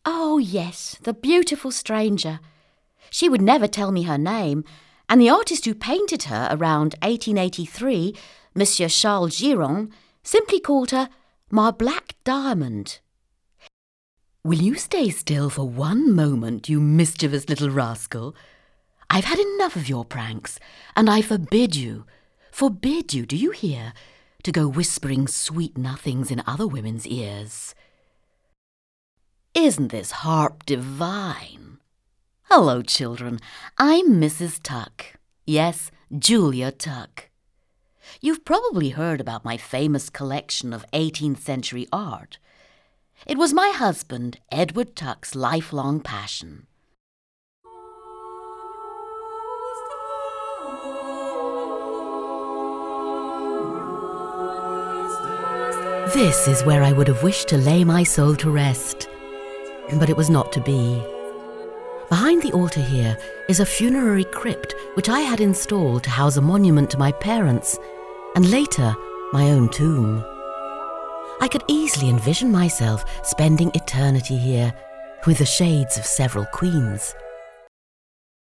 Oh, yes, the beautiful stranger. She would never tell me her name, and the artist who painted her around 1883, Monsieur Charles Giron, simply called her my black diamond. Will you stay still for one moment, you mischievous little rascal? I've had enough of your pranks, and I forbid you, do you hear, to go whispering sweet nothings in other women's ears. Isn't this harp divine? Hello, children. I'm Mrs. Tuck. Yes, Julia Tuck. You've probably heard about my famous collection of 18th century art. It was my husband, Edward Tuck's lifelong passion. This is where I would have wished to lay my soul to rest, but it was not to be. Behind the altar here is a funerary crypt which I had installed to house a monument to my parents, and later my own tomb. I could easily envision myself spending eternity here with the shades of several queens.